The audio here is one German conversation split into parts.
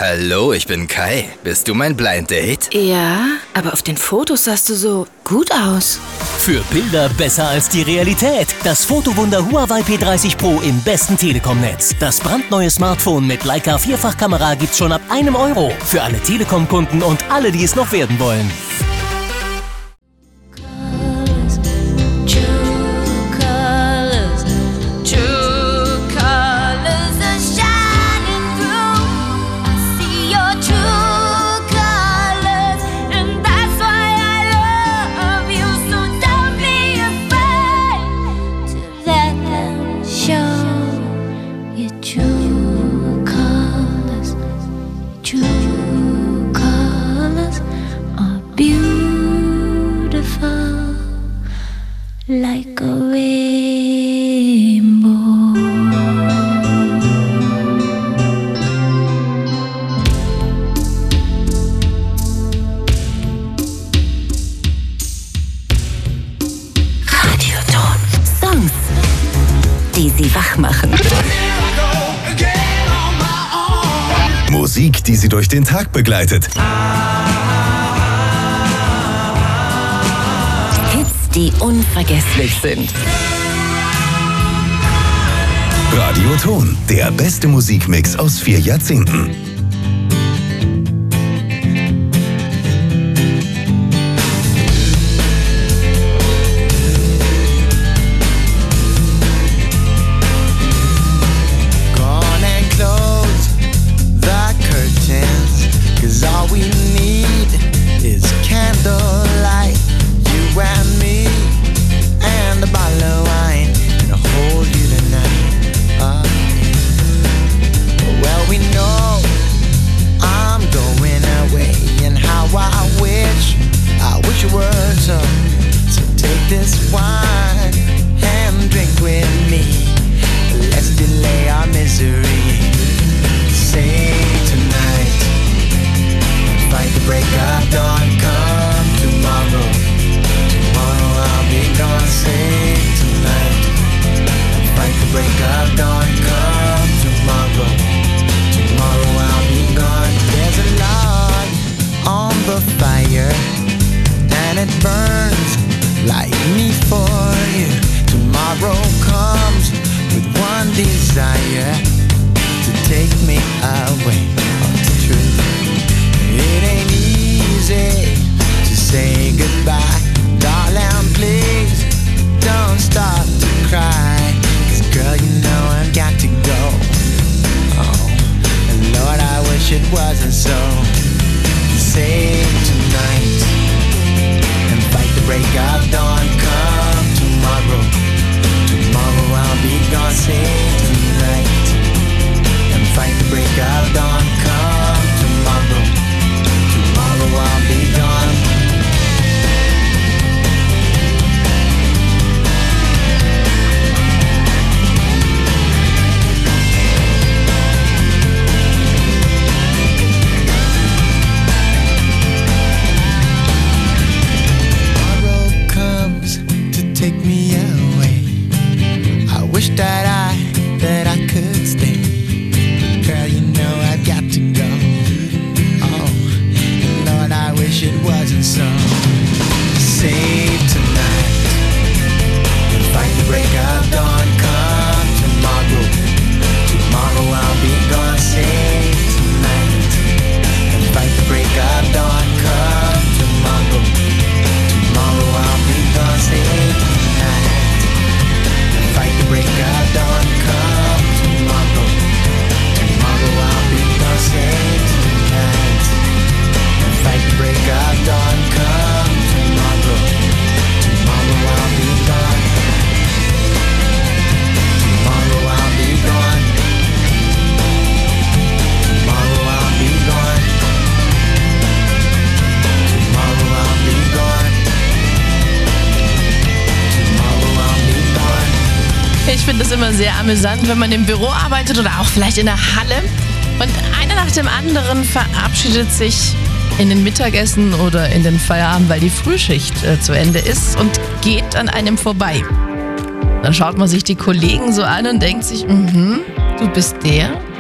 Hallo, ich bin Kai. Bist du mein Blind Date? Ja, aber auf den Fotos sahst du so gut aus. Für Bilder besser als die Realität. Das Fotowunder Huawei P30 Pro im besten Telekom-Netz. Das brandneue Smartphone mit Leica Vierfachkamera gibt's schon ab €1. Für alle Telekom-Kunden und alle, die es noch werden wollen. Like a rainbow. Radioton. Songs, die Sie wach machen. Musik, die Sie durch den Tag begleitet. Die unvergesslich sind. Radioton, der beste Musikmix aus 4 Jahrzehnten. Ich finde es immer sehr amüsant, wenn man im Büro arbeitet oder auch vielleicht in der Halle und einer nach dem anderen verabschiedet sich in den Mittagessen oder in den Feierabend, weil die Frühschicht zu Ende ist und geht an einem vorbei. Dann schaut man sich die Kollegen so an und denkt sich, du bist der?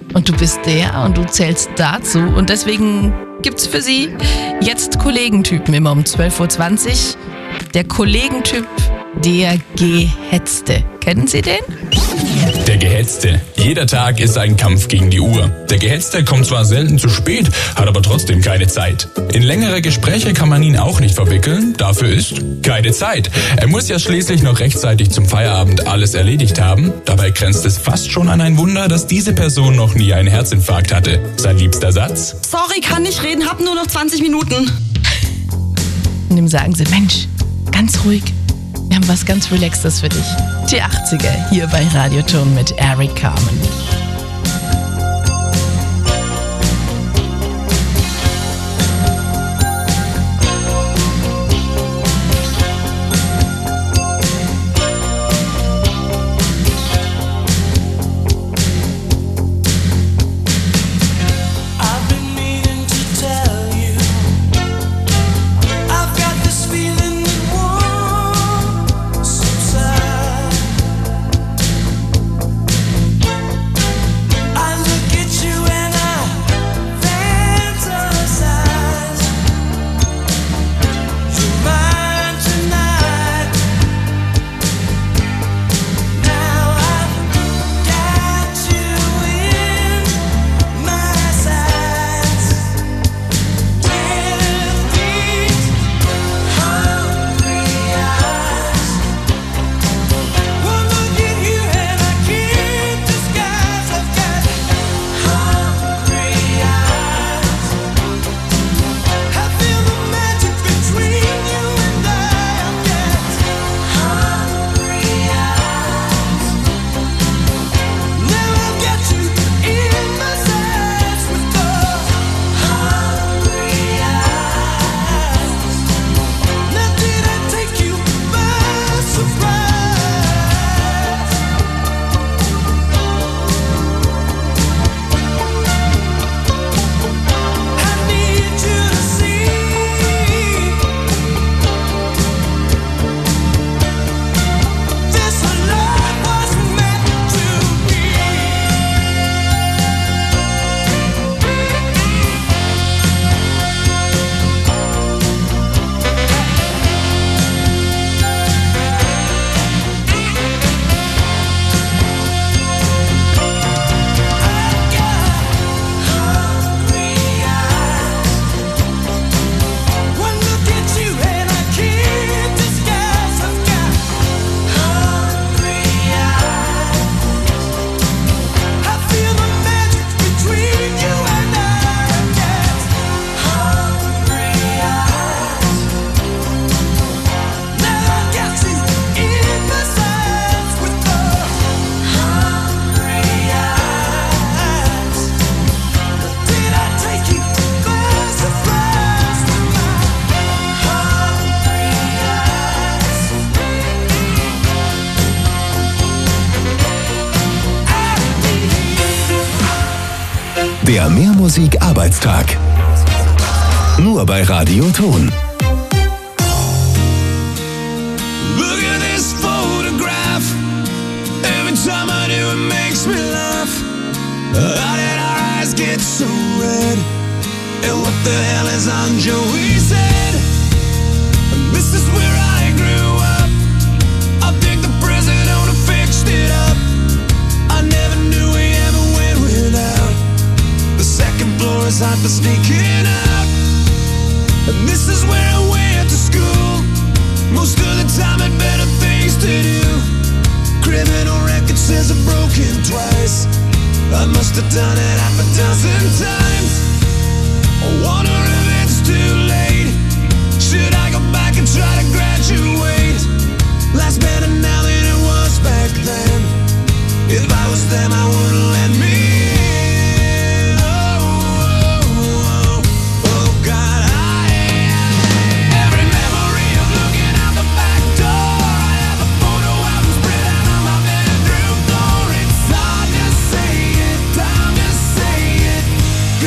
und du bist der und du zählst dazu. Und deswegen gibt's für Sie jetzt Kollegentypen immer um 12.20 Uhr. Der Kollegentyp, der Gehetzte. Kennen Sie den? Der Gehetzte. Jeder Tag ist ein Kampf gegen die Uhr. Der Gehetzte kommt zwar selten zu spät, hat aber trotzdem keine Zeit. In längere Gespräche kann man ihn auch nicht verwickeln, dafür ist keine Zeit. Er muss ja schließlich noch rechtzeitig zum Feierabend alles erledigt haben. Dabei grenzt es fast schon an ein Wunder, dass diese Person noch nie einen Herzinfarkt hatte. Sein liebster Satz? Sorry, kann nicht reden, hab nur noch 20 Minuten. Und ihm sagen Sie, Mensch, ganz ruhig, wir haben was ganz Relaxtes für dich. Die 80er hier bei Radioton mit Eric Carmen. Der Mehrmusik-Arbeitstag. Nur bei Radioton. Look at this photograph. Every time I do it makes me laugh. How did our eyes get so red? And what the hell is on Joey's head? This is where I grew up. I think the president fixed it up. I never knew we ever went without. The second floor is hot for sneaking out. And this is where I went to school. Most of the time had better things to do. Criminal record says I've broken twice. I must have done it half a dozen times. I wonder if it's too late. Should I go back and try to graduate? Life's better now than it was back then. If I was them, I wouldn't let me in. Oh God, every memory of looking out the back door. I have a photo album spread out on my bedroom floor. It's hard to say it, time to say it.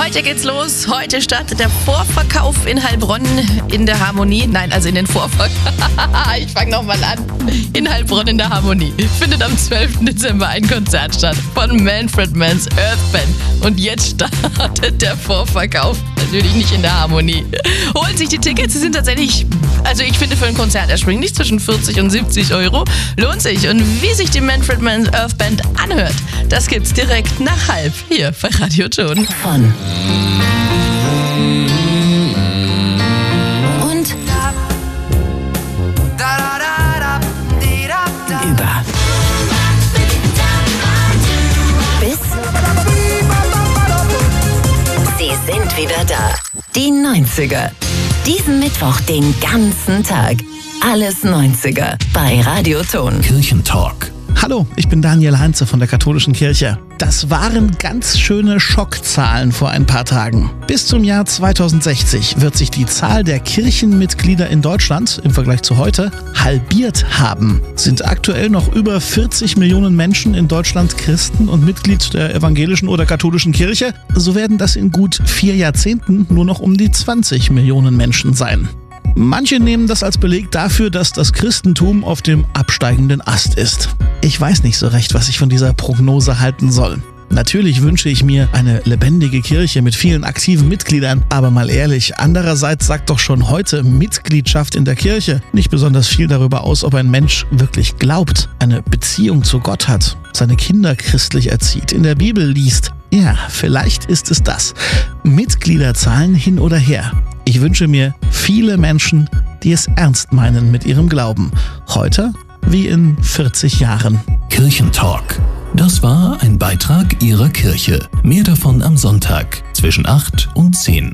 Heute geht's los. Heute startet der Vorverkauf in Heilbronn in der Harmonie. Nein, also in den Vorverkauf. Ich fange nochmal an. In Heilbronn in der Harmonie findet am 12. Dezember ein Konzert statt von Manfred Mann's Earth Band. Und jetzt startet der Vorverkauf. Natürlich nicht in der Harmonie. Holen sich die Tickets. Sie sind tatsächlich, also ich finde, für ein Konzert erschwinglich zwischen 40 und 70 Euro. Lohnt sich. Und wie sich die Manfred Mann's Earth Band anhört, das gibt's direkt nach halb hier bei Radio Ton. Von und über bis sie sind wieder da. Die 90er. Diesen Mittwoch den ganzen Tag. Alles 90er bei Radio Ton. Kirchentalk. Hallo, ich bin Daniel Heinze von der Katholischen Kirche. Das waren ganz schöne Schockzahlen vor ein paar Tagen. Bis zum Jahr 2060 wird sich die Zahl der Kirchenmitglieder in Deutschland im Vergleich zu heute halbiert haben. Sind aktuell noch über 40 Millionen Menschen in Deutschland Christen und Mitglied der evangelischen oder katholischen Kirche, so werden das in gut 4 Jahrzehnten nur noch um die 20 Millionen Menschen sein. Manche nehmen das als Beleg dafür, dass das Christentum auf dem absteigenden Ast ist. Ich weiß nicht so recht, was ich von dieser Prognose halten soll. Natürlich wünsche ich mir eine lebendige Kirche mit vielen aktiven Mitgliedern, aber mal ehrlich, andererseits sagt doch schon heute Mitgliedschaft in der Kirche nicht besonders viel darüber aus, ob ein Mensch wirklich glaubt, eine Beziehung zu Gott hat, seine Kinder christlich erzieht, in der Bibel liest. Ja, vielleicht ist es das. Mitgliederzahlen hin oder her. Ich wünsche mir viele Menschen, die es ernst meinen mit ihrem Glauben. Heute wie in 40 Jahren. Kirchentalk. Das war ein Beitrag Ihrer Kirche. Mehr davon am Sonntag zwischen 8 und 10.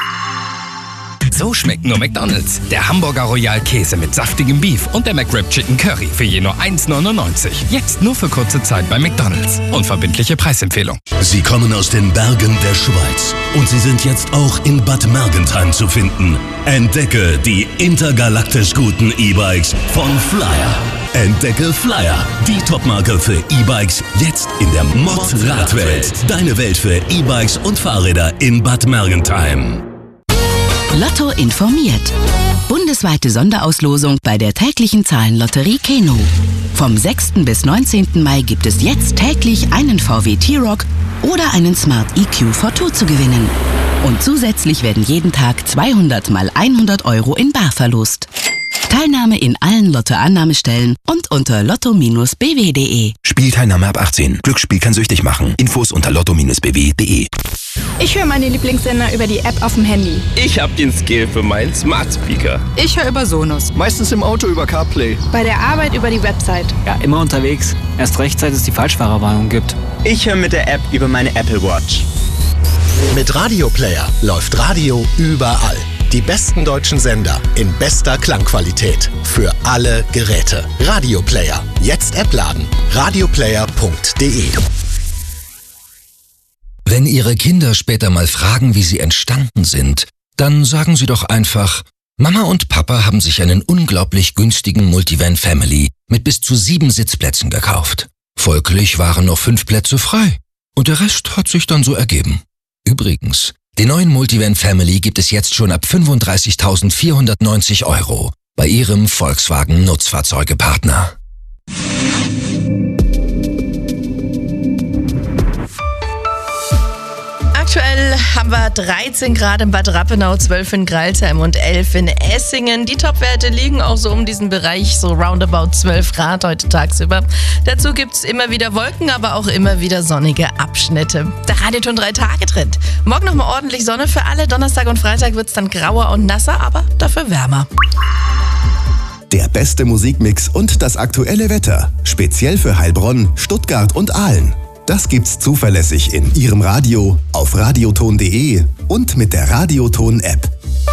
So schmeckt nur McDonald's. Der Hamburger Royal Käse mit saftigem Beef und der McWrap Chicken Curry für je nur 1,99. Jetzt nur für kurze Zeit bei McDonald's. Unverbindliche Preisempfehlung. Sie kommen aus den Bergen der Schweiz und sie sind jetzt auch in Bad Mergentheim zu finden. Entdecke die intergalaktisch guten E-Bikes von Flyer. Entdecke Flyer, die Topmarke für E-Bikes, jetzt in der Mod-Radwelt. Deine Welt für E-Bikes und Fahrräder in Bad Mergentheim. Lotto informiert. Bundesweite Sonderauslosung bei der täglichen Zahlenlotterie Keno. Vom 6. bis 19. Mai gibt es jetzt täglich einen VW T-Roc oder einen Smart EQ Fortwo zu gewinnen. Und zusätzlich werden jeden Tag 200 mal 100 Euro in bar verlost. Teilnahme in allen Lottoannahmestellen und unter lotto-bw.de. Spielteilnahme ab 18. Glücksspiel kann süchtig machen. Infos unter lotto-bw.de. Ich höre meine Lieblingssender über die App auf dem Handy. Ich habe den Skill für meinen Smart Speaker. Ich höre über Sonos. Meistens im Auto über CarPlay. Bei der Arbeit über die Website. Ja, immer unterwegs. Erst recht, seit es die Falschfahrerwarnung gibt. Ich höre mit der App über meine Apple Watch. Mit Radio Player läuft Radio überall. Die besten deutschen Sender in bester Klangqualität. Für alle Geräte. Radio Player. Jetzt App laden. radioplayer.de. Wenn Ihre Kinder später mal fragen, wie sie entstanden sind, dann sagen Sie doch einfach, Mama und Papa haben sich einen unglaublich günstigen Multivan Family mit bis zu 7 Sitzplätzen gekauft. Folglich waren noch 5 Plätze frei. Und der Rest hat sich dann so ergeben. Übrigens, den neuen Multivan Family gibt es jetzt schon ab 35.490 Euro bei Ihrem Volkswagen Nutzfahrzeugepartner. Aktuell haben wir 13 Grad in Bad Rappenau, 12 in Greilsheim und 11 in Essingen. Die Topwerte liegen auch so um diesen Bereich, so roundabout 12 Grad heute tagsüber. Dazu gibt es immer wieder Wolken, aber auch immer wieder sonnige Abschnitte. Der Radioton 3-Tage-Trend. Morgen nochmal ordentlich Sonne für alle. Donnerstag und Freitag wird es dann grauer und nasser, aber dafür wärmer. Der beste Musikmix und das aktuelle Wetter. Speziell für Heilbronn, Stuttgart und Aalen. Das gibt's zuverlässig in Ihrem Radio, auf radioton.de und mit der Radioton-App.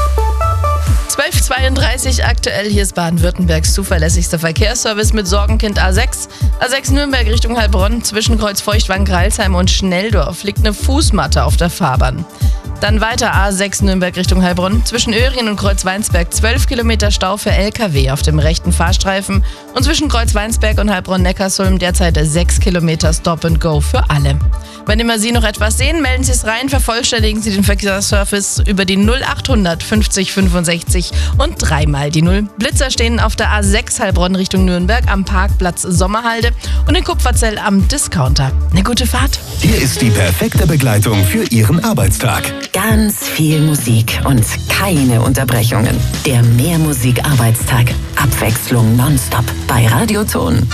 12:32 aktuell, hier ist Baden-Württembergs zuverlässigster Verkehrsservice mit Sorgenkind A6. A6 Nürnberg Richtung Heilbronn, zwischen Kreuz Feuchtwangen, Greilsheim und Schnelldorf liegt eine Fußmatte auf der Fahrbahn. Dann weiter A6 Nürnberg Richtung Heilbronn. Zwischen Öhringen und Kreuzweinsberg 12 Kilometer Stau für LKW auf dem rechten Fahrstreifen. Und zwischen Kreuzweinsberg und Heilbronn-Neckarsulm derzeit 6 Kilometer Stop and Go für alle. Wenn immer Sie noch etwas sehen, melden Sie es rein, vervollständigen Sie den Verkehrsservice über die 0800 50 65 und 3 die 0. Blitzer stehen auf der A6 Heilbronn Richtung Nürnberg am Parkplatz Sommerhalde und in Kupferzell am Discounter. Eine gute Fahrt. Hier ist die perfekte Begleitung für Ihren Arbeitstag. Ganz viel Musik und keine Unterbrechungen. Der Mehrmusik-Arbeitstag. Abwechslung nonstop bei Radioton.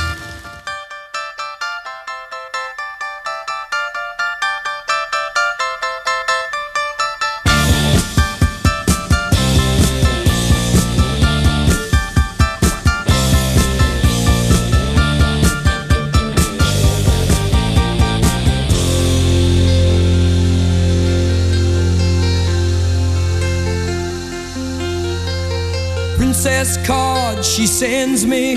Princess card she sends me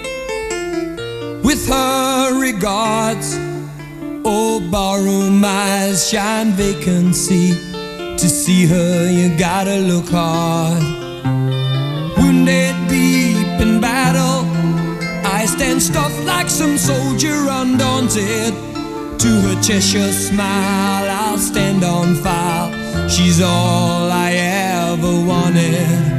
with her regards. Oh, barroom eyes shine vacancy. To see her you gotta look hard. Wounded deep in battle, I stand stuffed like some soldier undaunted. To her Cheshire smile I'll stand on file. She's all I ever wanted.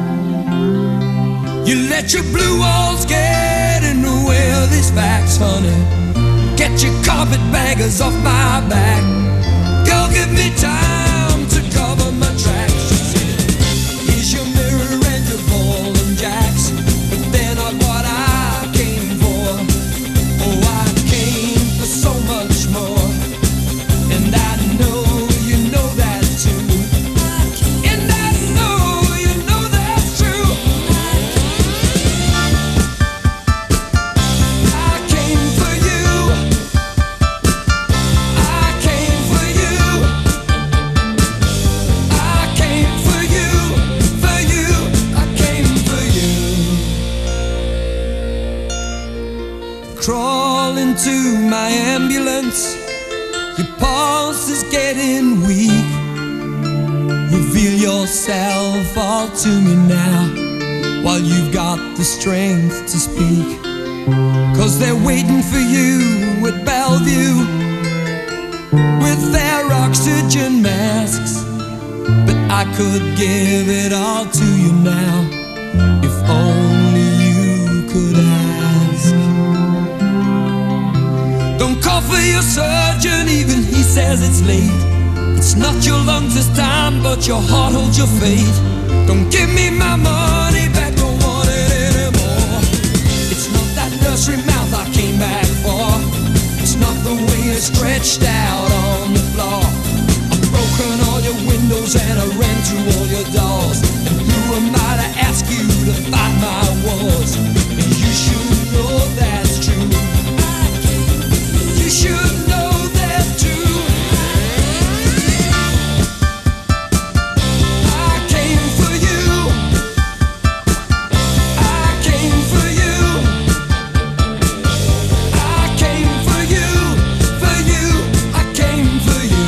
You let your blue walls get in the way of these facts, honey. Get your carpetbaggers off my back. Girl, give me time to cover my tracks. She said, here's your mirror and your ball and jacks. But they're not what I came for. Oh, I came for so much more. And I know you know that too. And I know you know that's true. Crawl into my ambulance. Your pulse is getting weak. Reveal yourself all to me now, while you've got the strength to speak. 'Cause they're waiting for you at Bellevue with their oxygen masks. But I could give it all to you now, if only you could ask. Don't call for your surgeon, even he says it's late. It's not your lungs this time, but your heart holds your fate. Don't give me my money back, don't want it anymore. It's not that nursery mouth I came back for. It's not the way you're stretched out on the floor. I've broken all your windows and I ran through all your doors. And who am I to ask you to fight my wars? And you should know that's true. You should know that too. I came for you. I came for you. I came for you. For you. I came for you.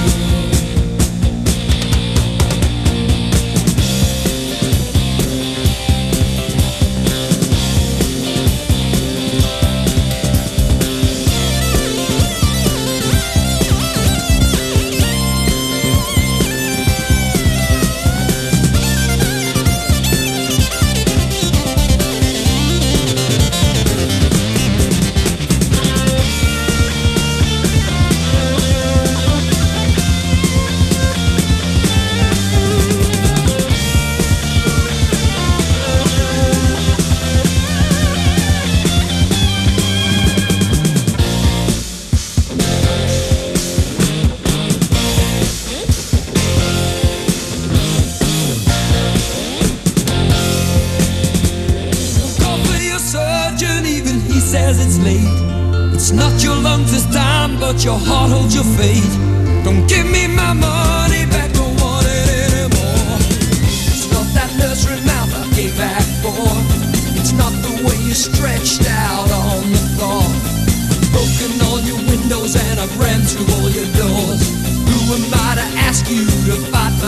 It's not your lungs this time, but your heart holds your fate. Don't give me my money back, don't want it anymore. It's not that nursery mouth I gave back for. It's not the way you stretched out on the floor. I've broken all your windows and I've ran through all your doors. Who am I to ask you to fight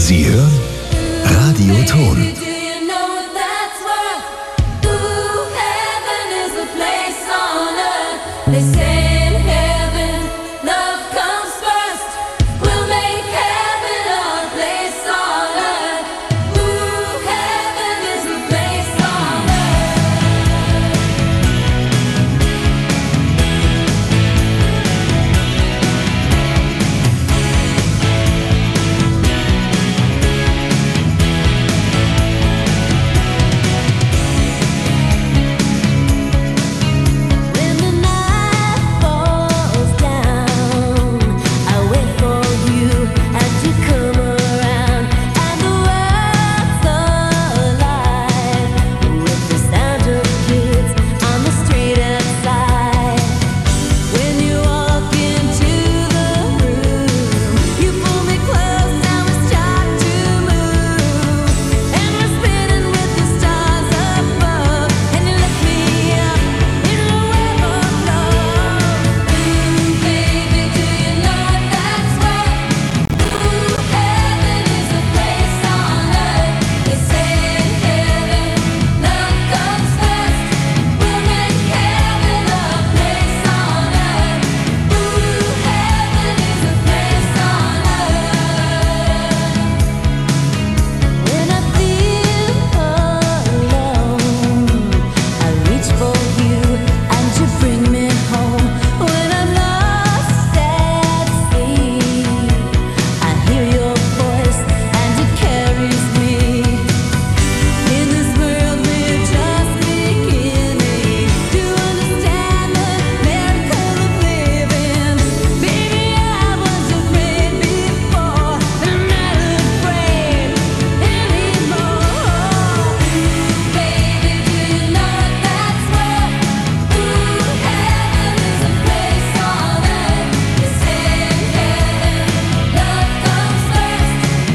Sie hören Radio Ton.